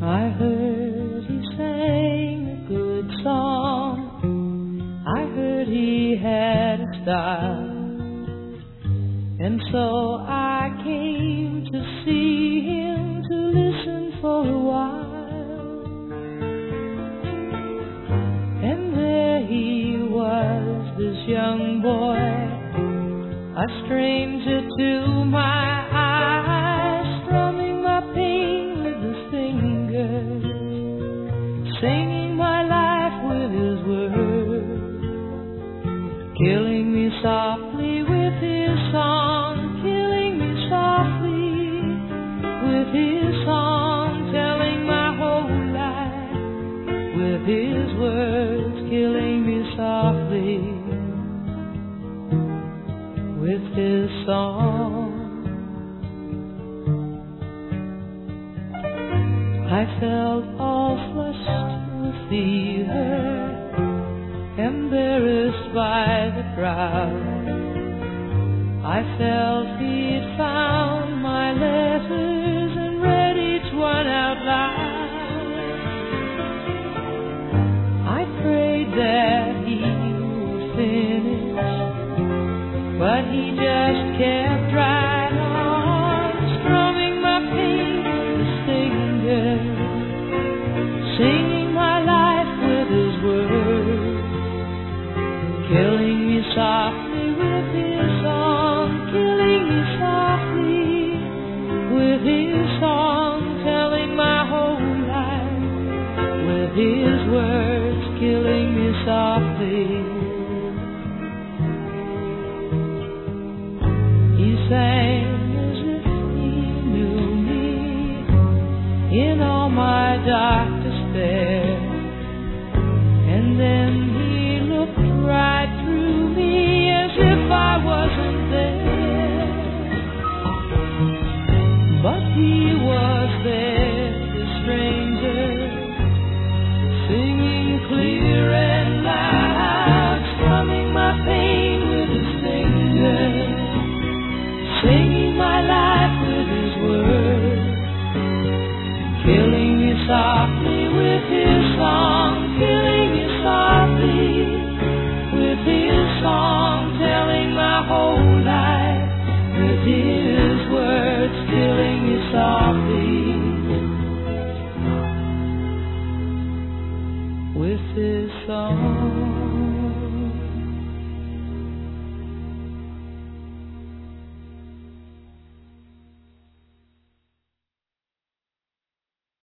I heard he sang a good song. I heard he had a style. And so I came to see him, to listen for a while. And there he was, this young boy, a stranger to my eyes, strumming my pain with his fingers, singing my life with his words, killing me softly with his song, killing me softly with his song, telling my whole life with his words, killing me softly with his song. I felt all flushed with fever, embarrassed by the crowd. I felt he'd found my letters and read each one out loud. I prayed that he would finish, but he just kept right on, strumming my pain with his fingers, singing my life with his words, killing me softly with his song, killing me softly with his song, telling my whole life with his words, killing me softly. He sang as if he knew me in all my dark despair, and then he looked right through me as if I wasn't there. But he was there, the stranger, singing clear and loud, strumming my pain with his fingers, singing my life with his words, killing me softly with his song, killing me softly with his song, telling my whole life with his words, killing me softly with his song.